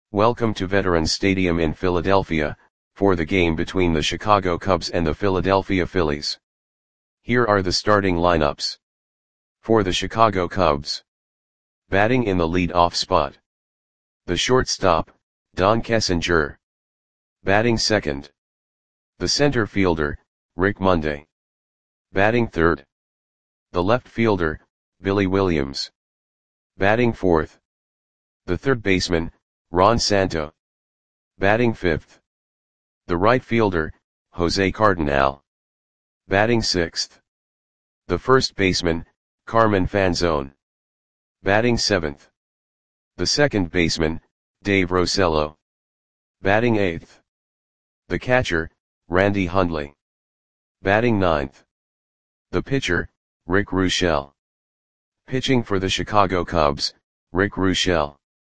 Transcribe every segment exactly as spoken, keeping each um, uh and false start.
Welcome to Veterans Stadium in Philadelphia, for the game between the Chicago Cubs and the Philadelphia Phillies. Here are the starting lineups. For the Chicago Cubs. Batting in the lead-off spot. The shortstop, Don Kessinger. Batting second. The center fielder, Rick Monday. Batting third. The left fielder, Billy Williams. Batting fourth. The third baseman, Ron Santo. Batting fifth. The right fielder, Jose Cardinal. Batting sixth. The first baseman, Carmen Fanzone. Batting seventh. The second baseman, Dave Rosello. Batting eighth. The catcher, Randy Hundley. Batting ninth. The pitcher, Rick Ruschel. Pitching for the Chicago Cubs, Rick Ruschel.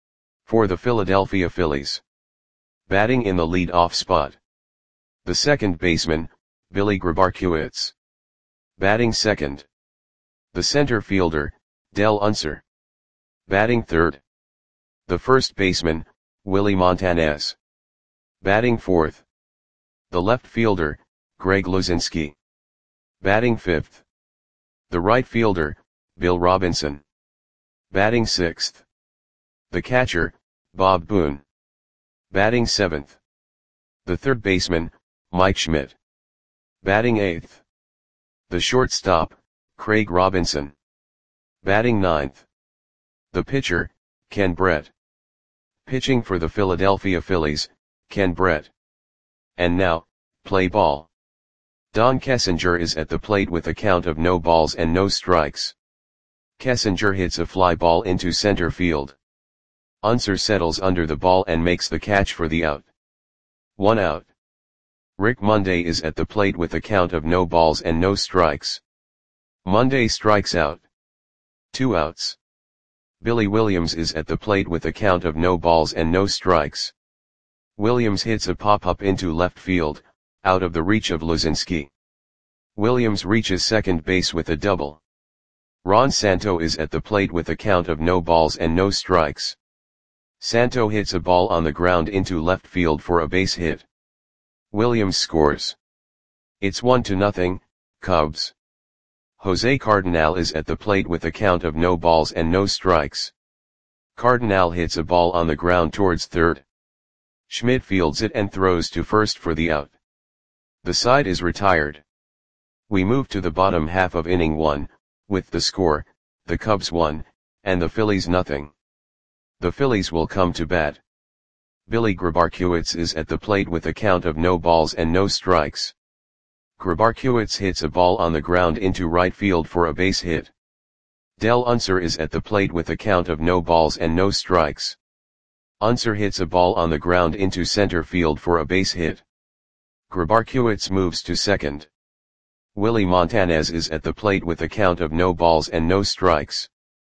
For the Philadelphia Phillies. Batting in the lead-off spot. The second baseman, Billy Grabarkewitz. Batting second. The center fielder, Del Unser. Batting third. The first baseman, Willie Montanez. Batting fourth. The left fielder, Greg Luzinski. Batting fifth. The right fielder, Bill Robinson. Batting sixth. The catcher, Bob Boone. Batting seventh. The third baseman, Mike Schmidt. Batting eighth. The shortstop, Craig Robinson. Batting ninth. The pitcher, Ken Brett. Pitching for the Philadelphia Phillies, Ken Brett. And now, play ball. Don Kessinger is at the plate with a count of no balls and no strikes. Kessinger hits a fly ball into center field. Unser settles under the ball and makes the catch for the out. One out. Rick Monday is at the plate with a count of no balls and no strikes. Monday strikes out. Two outs. Billy Williams is at the plate with a count of no balls and no strikes. Williams hits a pop-up into left field, out of the reach of Luzinski. Williams reaches second base with a double. Ron Santo is at the plate with a count of no balls and no strikes. Santo hits a ball on the ground into left field for a base hit. Williams scores. It's one to nothing, Cubs. Jose Cardinal is at the plate with a count of no balls and no strikes. Cardinal hits a ball on the ground towards third. Schmidt fields it and throws to first for the out. The side is retired. We move to the bottom half of inning one, with the score, the Cubs one, and the Phillies nothing. The Phillies will come to bat. Billy Grabarkewitz is at the plate with a count of no balls and no strikes. Grabarkewitz hits a ball on the ground into right field for a base hit. Del Unser is at the plate with a count of no balls and no strikes. Unser hits a ball on the ground into center field for a base hit. Grabarkewitz moves to second. Willie Montanez is at the plate with a count of no balls and no strikes.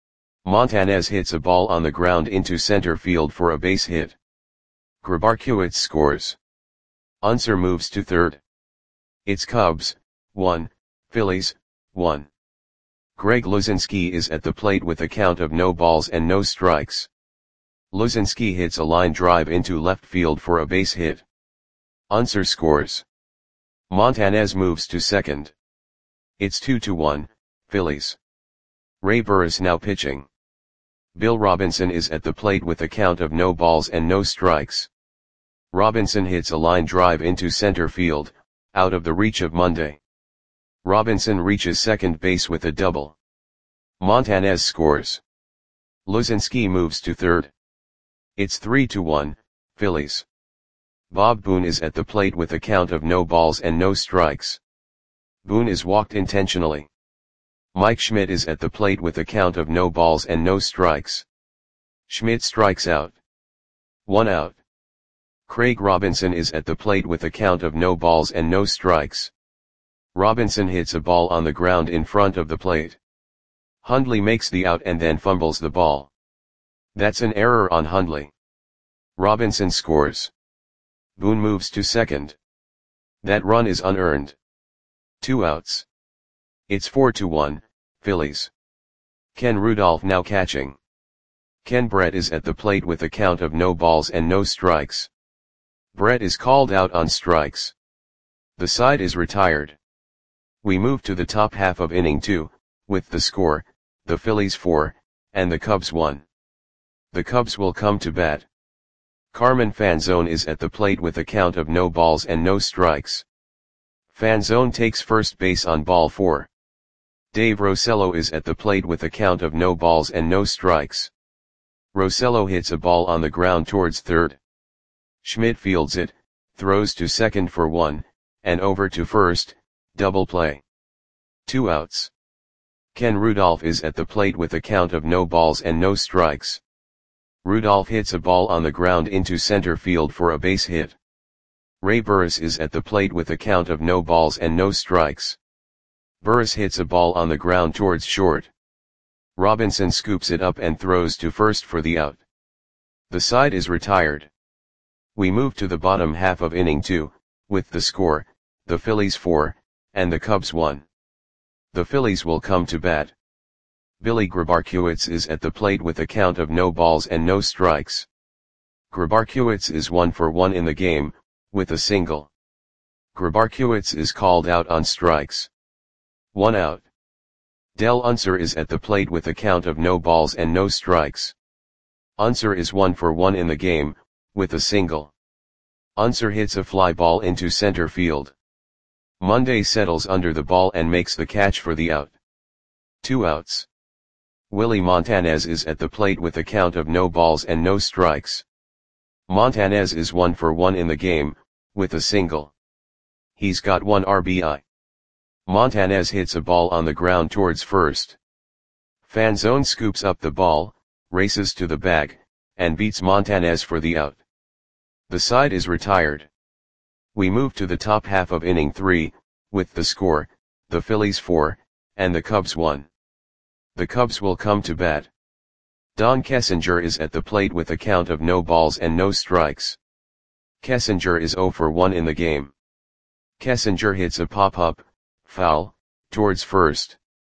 Montanez hits a ball on the ground into center field for a base hit. Grabarkewitz scores. Unser moves to third. It's Cubs, one, Phillies, one. Greg Luzinski is at the plate with a count of no balls and no strikes. Luzinski hits a line drive into left field for a base hit. Unser scores. Montanez moves to second. It's two to one, Phillies. Ray Burris now pitching. Bill Robinson is at the plate with a count of no balls and no strikes. Robinson hits a line drive into center field, out of the reach of Monday. Robinson reaches second base with a double. Montanez scores. Luzinski moves to third. It's three to one, Phillies. Bob Boone is at the plate with a count of no balls and no strikes. Boone is walked intentionally. Mike Schmidt is at the plate with a count of no balls and no strikes. Schmidt strikes out. One out. Craig Robinson is at the plate with a count of no balls and no strikes. Robinson hits a ball on the ground in front of the plate. Hundley makes the out and then fumbles the ball. That's an error on Hundley. Robinson scores. Boone moves to second. That run is unearned. Two outs. It's four to one, Phillies. Ken Rudolph now catching. Ken Brett is at the plate with a count of no balls and no strikes. Brett is called out on strikes. The side is retired. We move to the top half of inning two, with the score, the Phillies four, and the Cubs one. The Cubs will come to bat. Carmen Fanzone is at the plate with a count of no balls and no strikes. Fanzone takes first base on ball four. Dave Rosello is at the plate with a count of no balls and no strikes. Rosello hits a ball on the ground towards third. Schmidt fields it, throws to second for one, and over to first, double play. Two outs. Ken Rudolph is at the plate with a count of no balls and no strikes. Rudolph hits a ball on the ground into center field for a base hit. Ray Burris is at the plate with a count of no balls and no strikes. Burris hits a ball on the ground towards short. Robinson scoops it up and throws to first for the out. The side is retired. We move to the bottom half of inning two, with the score, the Phillies four, and the Cubs one. The Phillies will come to bat. Billy Grabarkiewicz is at the plate with a count of no balls and no strikes. Grabarkiewicz is one for one in the game, with a single. Grabarkiewicz is called out on strikes. One out. Del Unser is at the plate with a count of no balls and no strikes. Unser is one for one in the game, with a single. Unser hits a fly ball into center field. Monday settles under the ball and makes the catch for the out. Two outs. Willie Montanez is at the plate with a count of no balls and no strikes. Montanez is one for one in the game, with a single. He's got one R B I. Montanez hits a ball on the ground towards first. Fanzone scoops up the ball, races to the bag, and beats Montanez for the out. The side is retired. We move to the top half of inning three, with the score, the Phillies four, and the Cubs one. The Cubs will come to bat. Don Kessinger is at the plate with a count of no balls and no strikes. Kessinger is zero for one in the game. Kessinger hits a pop-up, foul, towards first.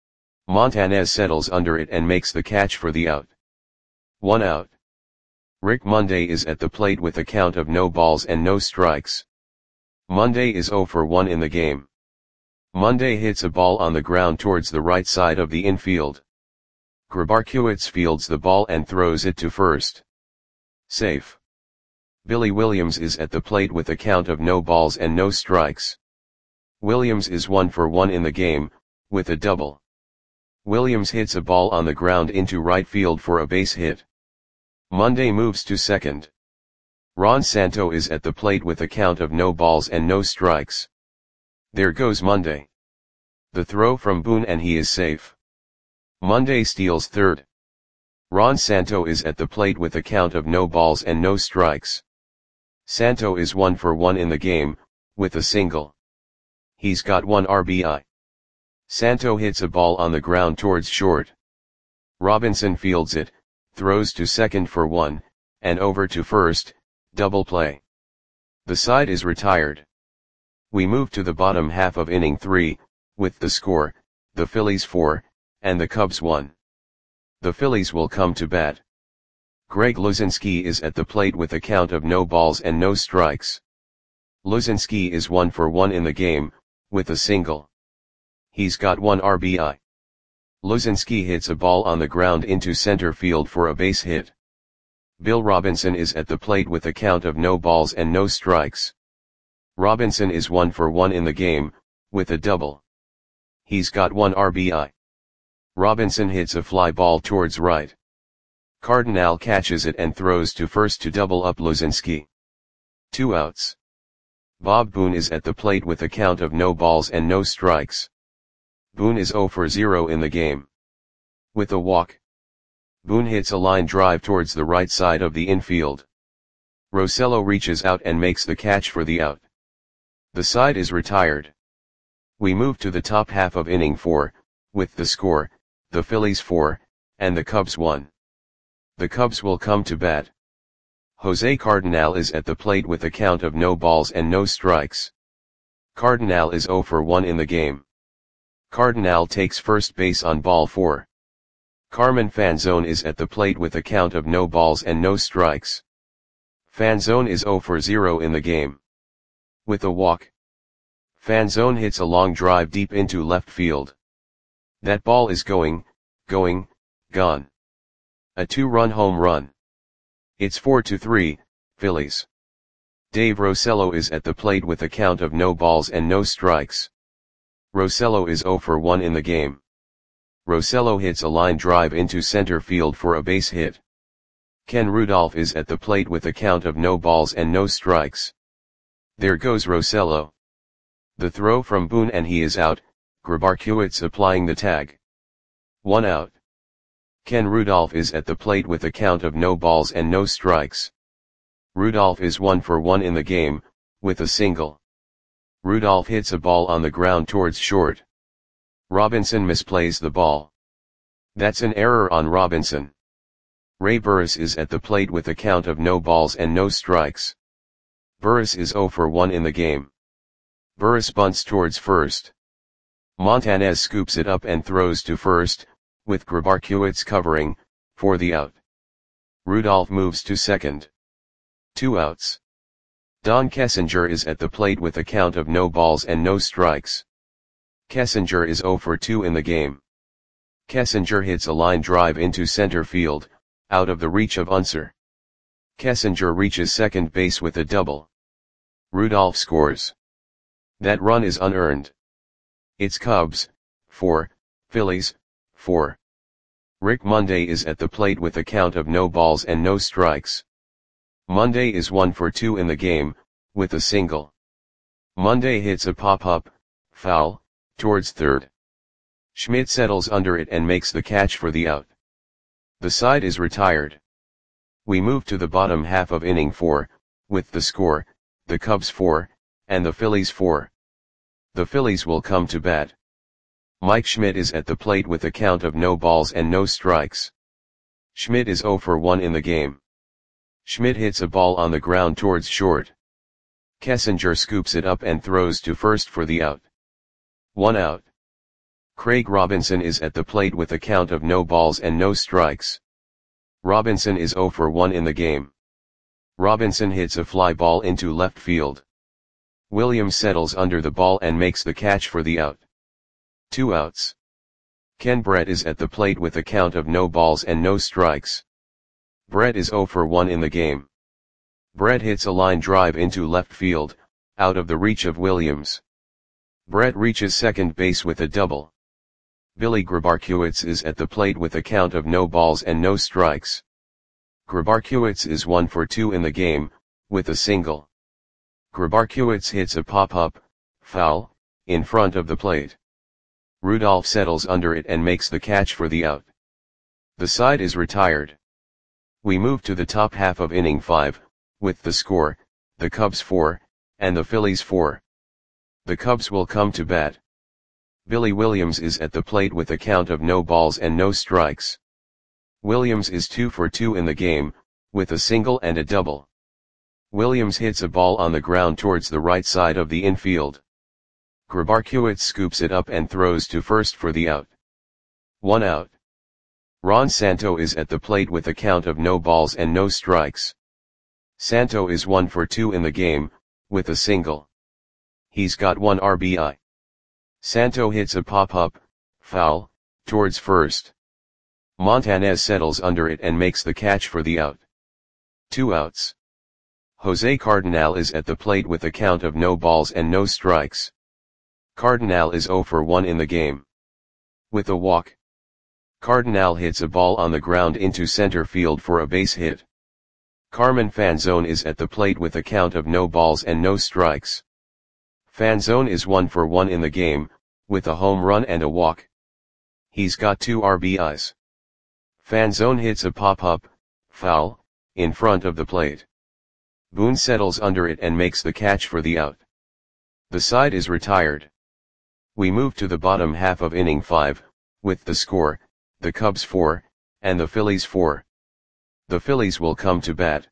Montanez settles under it and makes the catch for the out. One out. Rick Monday is at the plate with a count of no balls and no strikes. Monday is zero for one in the game. Monday hits a ball on the ground towards the right side of the infield. Grabarkiewicz fields the ball and throws it to first. Safe. Billy Williams is at the plate with a count of no balls and no strikes. Williams is one for one in the game, with a double. Williams hits a ball on the ground into right field for a base hit. Monday moves to second. Ron Santo is at the plate with a count of no balls and no strikes. There goes Monday. The throw from Boone and he is safe. Monday steals third. Ron Santo is at the plate with a count of no balls and no strikes. Santo is one for one in the game, with a single. He's got one R B I. Santo hits a ball on the ground towards short. Robinson fields it, throws to second for one, and over to first, double play. The side is retired. We move to the bottom half of inning three, with the score, the Phillies four, and the Cubs one. The Phillies will come to bat. Greg Luzinski is at the plate with a count of no balls and no strikes. Luzinski is one for one in the game, with a single. He's got one R B I. Luzinski hits a ball on the ground into center field for a base hit. Bill Robinson is at the plate with a count of no balls and no strikes. Robinson is one for one in the game, with a double. He's got one R B I. Robinson hits a fly ball towards right. Cardinal catches it and throws to first to double up Luzinski. Two outs. Bob Boone is at the plate with a count of no balls and no strikes. Boone is zero for zero in the game. With a walk. Boone hits a line drive towards the right side of the infield. Rosello reaches out and makes the catch for the out. The side is retired. We move to the top half of inning four, with the score, the Phillies four, and the Cubs one. The Cubs will come to bat. Jose Cardinal is at the plate with a count of no balls and no strikes. Cardinal is zero for one in the game. Cardinal takes first base on ball four. Carmen Fanzone is at the plate with a count of no balls and no strikes. Fanzone is zero for zero in the game. With a walk, Fanzone hits a long drive deep into left field. That ball is going, going, gone. A two-run home run. It's four to three, Phillies. Dave Rosello is at the plate with a count of no balls and no strikes. Rosello is zero for one in the game. Rosello hits a line drive into center field for a base hit. Ken Rudolph is at the plate with a count of no balls and no strikes. There goes Rosello. The throw from Boone and he is out, Grabarkewitz applying the tag. One out. Ken Rudolph is at the plate with a count of no balls and no strikes. Rudolph is one for one in the game, with a single. Rudolph hits a ball on the ground towards short. Robinson misplays the ball. That's an error on Robinson. Ray Burris is at the plate with a count of no balls and no strikes. Burris is zero for one in the game. Burris bunts towards first. Montanez scoops it up and throws to first, with Grabarkewitz covering, for the out. Rudolph moves to second. Two outs. Don Kessinger is at the plate with a count of no balls and no strikes. Kessinger is zero for two in the game. Kessinger hits a line drive into center field, out of the reach of Unser. Kessinger reaches second base with a double. Rudolph scores. That run is unearned. It's Cubs, four, Phillies, four. Rick Monday is at the plate with a count of no balls and no strikes. Monday is one for two in the game, with a single. Monday hits a pop-up, foul, towards third. Schmidt settles under it and makes the catch for the out. The side is retired. We move to the bottom half of inning four, with the score, the Cubs four, and the Phillies four. The Phillies will come to bat. Mike Schmidt is at the plate with a count of no balls and no strikes. Schmidt is zero for one in the game. Schmidt hits a ball on the ground towards short. Kessinger scoops it up and throws to first for the out. One out. Craig Robinson is at the plate with a count of no balls and no strikes. Robinson is zero for one in the game. Robinson hits a fly ball into left field. Williams settles under the ball and makes the catch for the out. Two outs. Ken Brett is at the plate with a count of no balls and no strikes. Brett is zero for one in the game. Brett hits a line drive into left field, out of the reach of Williams. Brett reaches second base with a double. Billy Grabarkewitz is at the plate with a count of no balls and no strikes. Grabarkewitz is one for two in the game, with a single. Grabarkewitz hits a pop-up, foul, in front of the plate. Rudolph settles under it and makes the catch for the out. The side is retired. We move to the top half of inning five, with the score, the Cubs four, and the Phillies four. The Cubs will come to bat. Billy Williams is at the plate with a count of no balls and no strikes. Williams is two for two in the game, with a single and a double. Williams hits a ball on the ground towards the right side of the infield. Grabarkewitz scoops it up and throws to first for the out. One out. Ron Santo is at the plate with a count of no balls and no strikes. Santo is one for two in the game, with a single. He's got one R B I. Santo hits a pop-up, foul, towards first. Montanez settles under it and makes the catch for the out. Two outs. Jose Cardinal is at the plate with a count of no balls and no strikes. Cardinal is zero for one in the game. With a walk, Cardinal hits a ball on the ground into center field for a base hit. Carmen Fanzone is at the plate with a count of no balls and no strikes. Fanzone is one for one in the game, with a home run and a walk. He's got two R B Is. Fanzone hits a pop-up, foul, in front of the plate. Boone settles under it and makes the catch for the out. The side is retired. We move to the bottom half of inning five, with the score, the Cubs four, and the Phillies four. The Phillies will come to bat.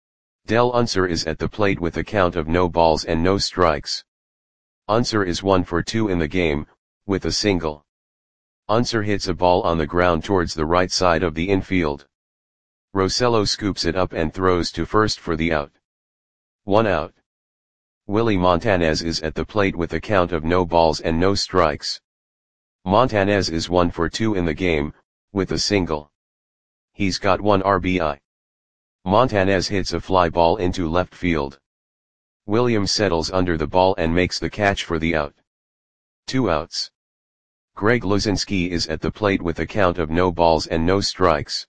Del Unser is at the plate with a count of no balls and no strikes. Unser is one for two in the game, with a single. Unser hits a ball on the ground towards the right side of the infield. Rosello scoops it up and throws to first for the out. One out. Willie Montanez is at the plate with a count of no balls and no strikes. Montanez is one for two in the game, with a single. He's got one R B I. Montanez hits a fly ball into left field. Williams settles under the ball and makes the catch for the out. Two outs. Greg Luzinski is at the plate with a count of no balls and no strikes.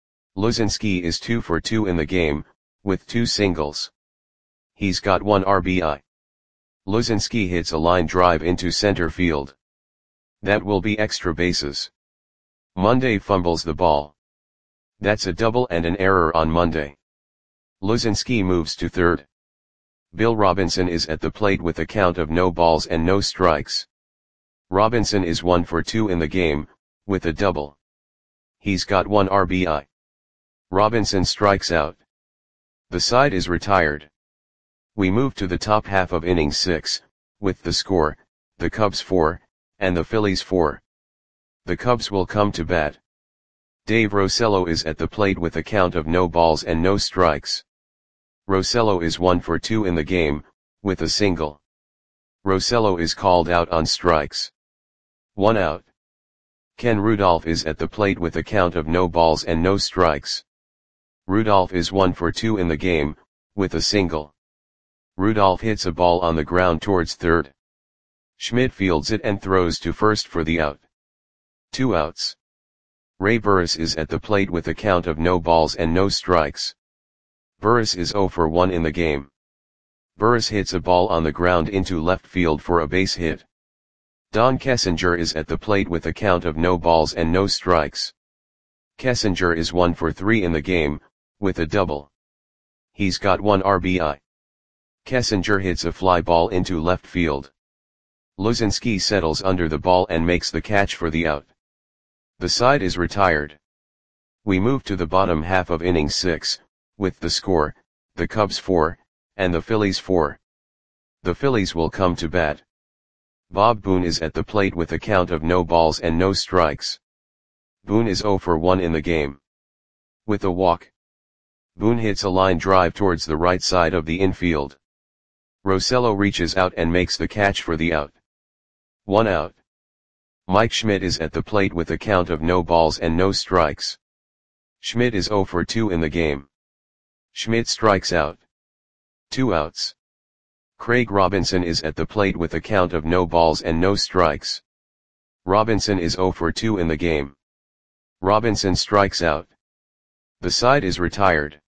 Luzinski is two for two in the game, with two singles. He's got one R B I. Luzinski hits a line drive into center field. That will be extra bases. Monday fumbles the ball. That's a double and an error on Monday. Luzinski moves to third. Bill Robinson is at the plate with a count of no balls and no strikes. Robinson is one for two in the game, with a double. He's got one R B I. Robinson strikes out. The side is retired. We move to the top half of inning six, with the score, the Cubs four, and the Phillies four. The Cubs will come to bat. Dave Rosello is at the plate with a count of no balls and no strikes. Rosello is one for two in the game, with a single. Rosello is called out on strikes. One out. Ken Rudolph is at the plate with a count of no balls and no strikes. Rudolph is one for two in the game, with a single. Rudolph hits a ball on the ground towards third. Schmidt fields it and throws to first for the out. Two outs. Ray Burris is at the plate with a count of no balls and no strikes. Burris is zero for one in the game. Burris hits a ball on the ground into left field for a base hit. Don Kessinger is at the plate with a count of no balls and no strikes. Kessinger is one for three in the game, with a double. He's got one R B I. Kessinger hits a fly ball into left field. Luzinski settles under the ball and makes the catch for the out. The side is retired. We move to the bottom half of inning six, with the score, the Cubs four, and the Phillies four. The Phillies will come to bat. Bob Boone is at the plate with a count of no balls and no strikes. Boone is zero for one in the game. With a walk. Boone hits a line drive towards the right side of the infield. Rosello reaches out and makes the catch for the out. One out. Mike Schmidt is at the plate with a count of no balls and no strikes. Schmidt is zero for two in the game. Schmidt strikes out. Two outs. Craig Robinson is at the plate with a count of no balls and no strikes. Robinson is zero for two in the game. Robinson strikes out. The side is retired.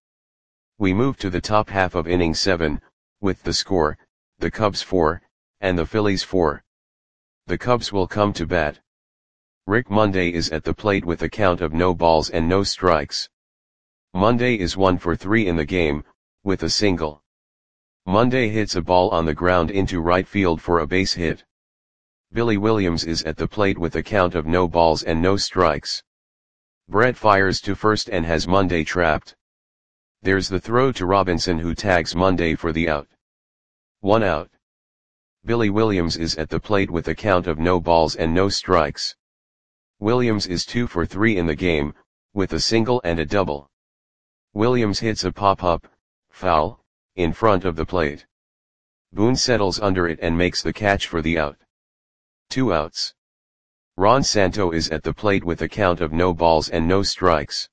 We move to the top half of inning seven, with the score, the Cubs four, and the Phillies four. The Cubs will come to bat. Rick Monday is at the plate with a count of no balls and no strikes. Monday is one for three in the game, with a single. Monday hits a ball on the ground into right field for a base hit. Billy Williams is at the plate with a count of no balls and no strikes. Brett fires to first and has Monday trapped. There's the throw to Robinson, who tags Monday for the out. One out. Billy Williams is at the plate with a count of no balls and no strikes. Williams is two for three in the game, with a single and a double. Williams hits a pop-up, foul, in front of the plate. Boone settles under it and makes the catch for the out. Two outs. Ron Santo is at the plate with a count of no balls and no strikes.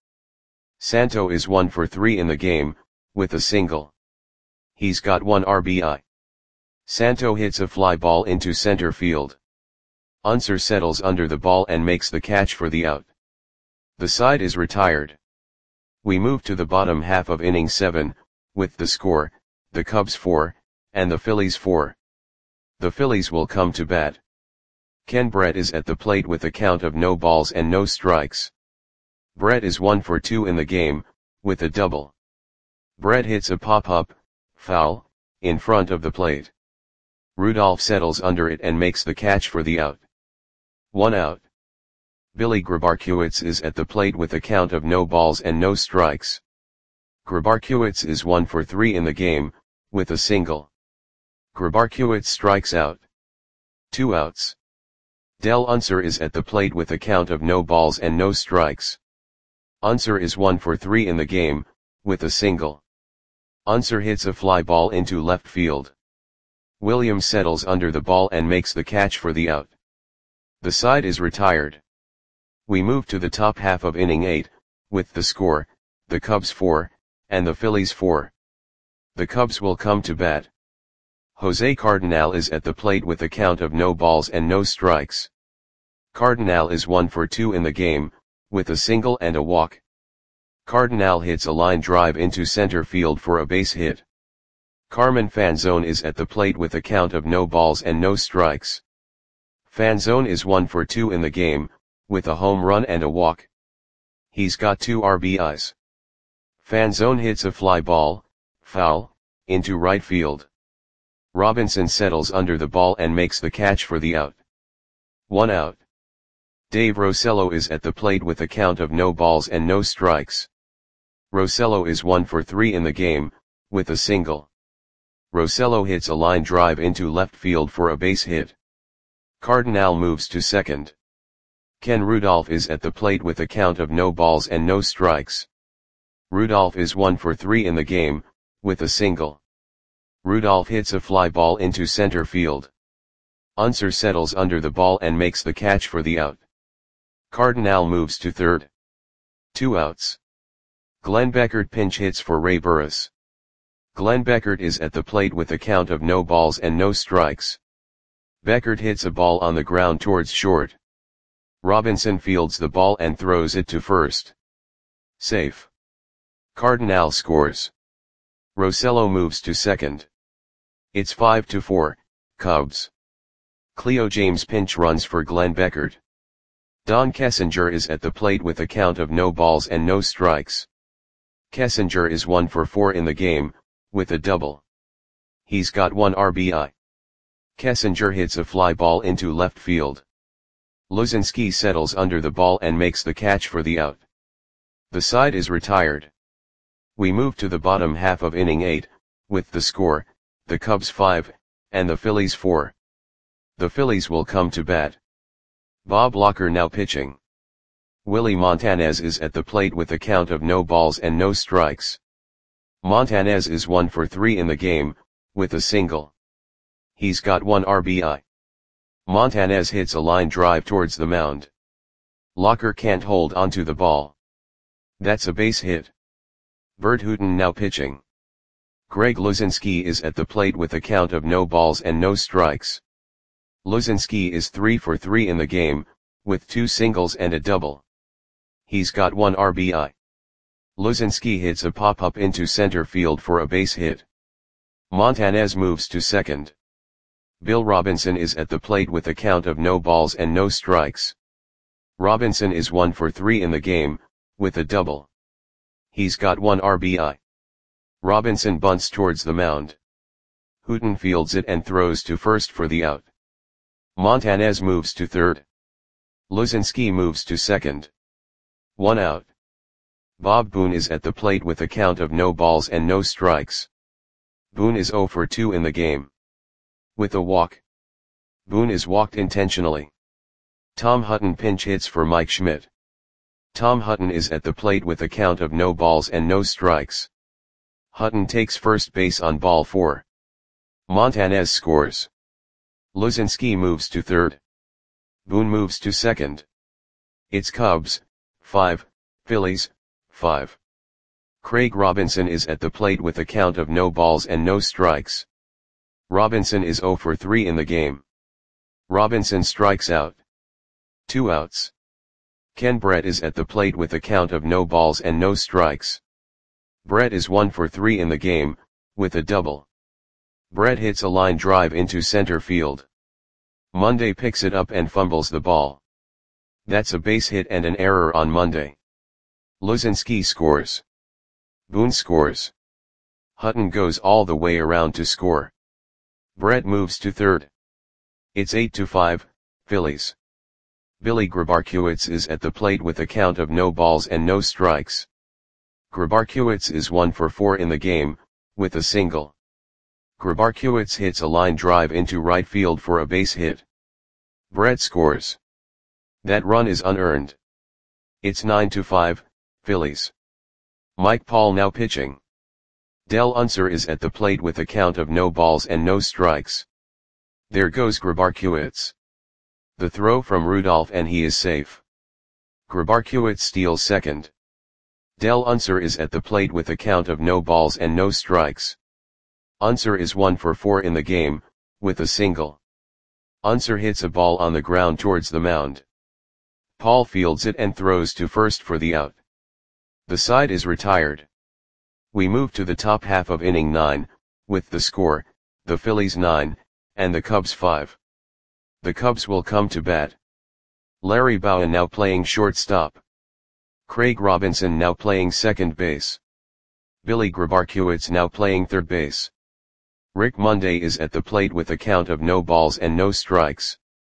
Santo is one for three in the game, with a single. He's got one R B I. Santo hits a fly ball into center field. Unser settles under the ball and makes the catch for the out. The side is retired. We move to the bottom half of inning seven, with the score, the Cubs four, and the Phillies four. The Phillies will come to bat. Ken Brett is at the plate with a count of no balls and no strikes. Brett is one for two in the game, with a double. Brett hits a pop-up, foul, in front of the plate. Rudolph settles under it and makes the catch for the out. One out. Billy Grabarkiewicz is at the plate with a count of no balls and no strikes. Grabarkiewicz is one for three in the game, with a single. Grabarkiewicz strikes out. Two outs. Del Unser is at the plate with a count of no balls and no strikes. Unser is one for three in the game, with a single. Unser hits a fly ball into left field. Williams settles under the ball and makes the catch for the out. The side is retired. We move to the top half of inning eight, with the score, the Cubs four, and the Phillies four. The Cubs will come to bat. Jose Cardenal is at the plate with a count of no balls and no strikes. Cardenal is one for two in the game, with a single and a walk. Cardenal hits a line drive into center field for a base hit. Carmen Fanzone is at the plate with a count of no balls and no strikes. Fanzone is one for two in the game, with a home run and a walk. He's got two R B Is. Fanzone hits a fly ball, foul, into right field. Robinson settles under the ball and makes the catch for the out. One out. Dave Rosello is at the plate with a count of no balls and no strikes. Rosello is one for three in the game, with a single. Rosello hits a line drive into left field for a base hit. Cardenal moves to second. Ken Rudolph is at the plate with a count of no balls and no strikes. Rudolph is one for three in the game, with a single. Rudolph hits a fly ball into center field. Unser settles under the ball and makes the catch for the out. Cardenal moves to third. Two outs. Glenn Beckert pinch hits for Ray Burris. Glenn Beckert is at the plate with a count of no balls and no strikes. Beckert hits a ball on the ground towards short. Robinson fields the ball and throws it to first. Safe. Cardenal scores. Rosello moves to second. It's five to four, Cubs. Cleo James pinch runs for Glenn Beckert. Don Kessinger is at the plate with a count of no balls and no strikes. Kessinger is one for four in the game, with a double. He's got one R B I. Kessinger hits a fly ball into left field. Luzinski settles under the ball and makes the catch for the out. The side is retired. We move to the bottom half of inning eight, with the score, the Cubs five, and the Phillies four. The Phillies will come to bat. Bob Locker now pitching. Willie Montanez is at the plate with a count of no balls and no strikes. Montanez is one for three in the game, with a single. He's got one R B I. Montanez hits a line drive towards the mound. Locker can't hold onto the ball. That's a base hit. Bert Hooton now pitching. Greg Luzinski is at the plate with a count of no balls and no strikes. Luzinski is three for three in the game, with two singles and a double. He's got one R B I. Luzinski hits a pop-up into center field for a base hit. Montanez moves to second. Bill Robinson is at the plate with a count of no balls and no strikes. Robinson is one for three in the game, with a double. He's got one R B I. Robinson bunts towards the mound. Hooton fields it and throws to first for the out. Montanez moves to third. Luzinski moves to second. One out. Bob Boone is at the plate with a count of no balls and no strikes. Boone is zero for two in the game. With a walk. Boone is walked intentionally. Tom Hutton pinch hits for Mike Schmidt. Tom Hutton is at the plate with a count of no balls and no strikes. Hutton takes first base on ball four. Montanez scores. Luzinski moves to third. Boone moves to second. It's Cubs, five, Phillies, five. Craig Robinson is at the plate with a count of no balls and no strikes. Robinson is zero for three in the game. Robinson strikes out. Two outs. Ken Brett is at the plate with a count of no balls and no strikes. Brett is one for three in the game, with a double. Brett hits a line drive into center field. Monday picks it up and fumbles the ball. That's a base hit and an error on Monday. Luzinski scores. Boone scores. Hutton goes all the way around to score. Brett moves to third. It's eight to five, Phillies. Billy Grabarkiewicz is at the plate with a count of no balls and no strikes. Grabarkiewicz is one for four in the game, with a single. Grabarkiewicz hits a line drive into right field for a base hit. Brett scores. That run is unearned. It's nine to five, Phillies. Mike Paul now pitching. Del Unser is at the plate with a count of no balls and no strikes. There goes Grabarkiewicz. The throw from Rudolph and he is safe. Grabarkiewicz steals second. Del Unser is at the plate with a count of no balls and no strikes. Unser is one for four in the game, with a single. Unser hits a ball on the ground towards the mound. Paul fields it and throws to first for the out. The side is retired. We move to the top half of inning nine, with the score, the Phillies nine, and the Cubs five. The Cubs will come to bat. Larry Bowen now playing shortstop. Craig Robinson now playing second base. Billy Grabarkiewicz now playing third base. Rick Monday is at the plate with a count of no balls and no strikes.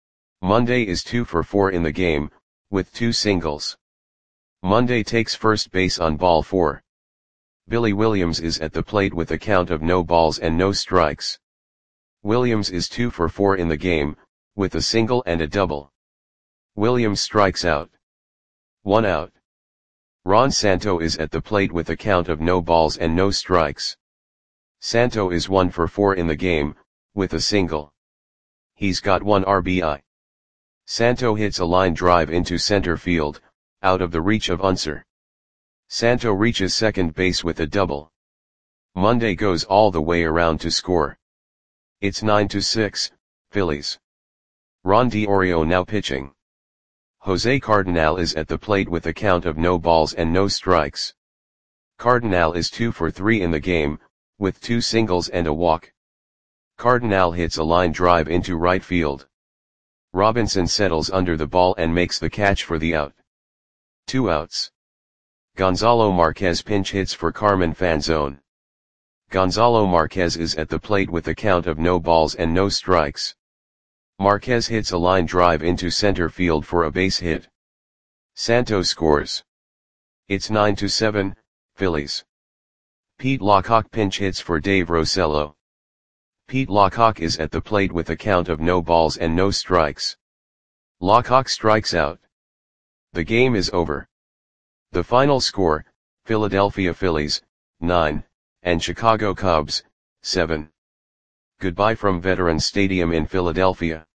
Monday is two for four in the game, with two singles. Monday takes first base on ball four. Billy Williams is at the plate with a count of no balls and no strikes. Williams is two for four in the game, with a single and a double. Williams strikes out. One out. Ron Santo is at the plate with a count of no balls and no strikes. Santo is one for four in the game, with a single. He's got one R B I. Santo hits a line drive into center field, out of the reach of Unser. Santo reaches second base with a double. Monday goes all the way around to score. It's nine to six, Phillies. Ron DiOrio now pitching. Jose Cardinal is at the plate with a count of no balls and no strikes. Cardinal is two for three in the game, with two singles and a walk. Cardinal hits a line drive into right field. Robinson settles under the ball and makes the catch for the out. Two outs. Gonzalo Marquez pinch hits for Carmen Fanzone. Gonzalo Marquez is at the plate with a count of no balls and no strikes. Marquez hits a line drive into center field for a base hit. Santo scores. It's nine to seven, Phillies. Pete Lockock pinch hits for Dave Rosello. Pete Lockock is at the plate with a count of no balls and no strikes. Lockock strikes out. The game is over. The final score, Philadelphia Phillies, nine, and Chicago Cubs, seven. Goodbye from Veterans Stadium in Philadelphia.